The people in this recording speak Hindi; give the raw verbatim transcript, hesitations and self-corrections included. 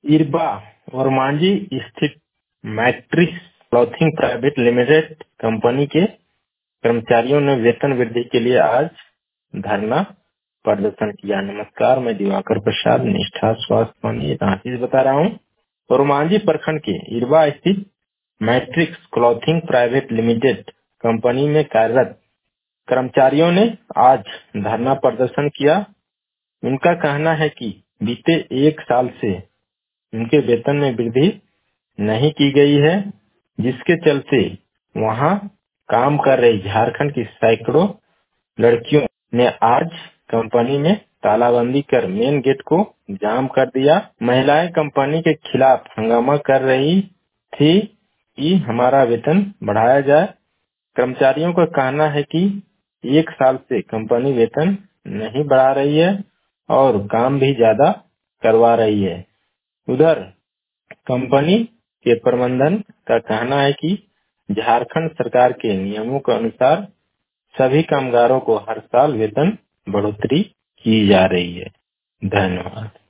इरबा और मांझी स्थित matrix clothing private limited company के कर्मचारियों ने वेतन वृद्धि के लिए आज धरना प्रदर्शन किया। नमस्कार, मैं दिवाकर प्रसाद, निष्ठा स्वास्थ्य पानी रांची से बता रहा हूँ। रोमांजी प्रखंड के इरबा स्थित matrix clothing private limited company में कार्यरत कर्मचारियों ने आज धरना प्रदर्शन किया। उनका कहना है कि बीते एक साल से उनके वेतन में वृद्धि नहीं की गई है, जिसके चलते वहां काम कर रही झारखंड की सैकड़ों लड़कियों ने आज कंपनी में तालाबंदी कर मेन गेट को जाम कर दिया। महिलाएं कंपनी के खिलाफ हंगामा कर रही थी कि हमारा वेतन बढ़ाया जाए। कर्मचारियों का कहना है कि एक साल से कंपनी वेतन नहीं बढ़ा रही है और काम भी ज्यादा करवा रही है। उधर कंपनी के प्रबंधन का कहना है कि झारखंड सरकार के नियमों के अनुसार सभी कामगारों को हर साल वेतन बढ़ोतरी की जा रही है। धन्यवाद।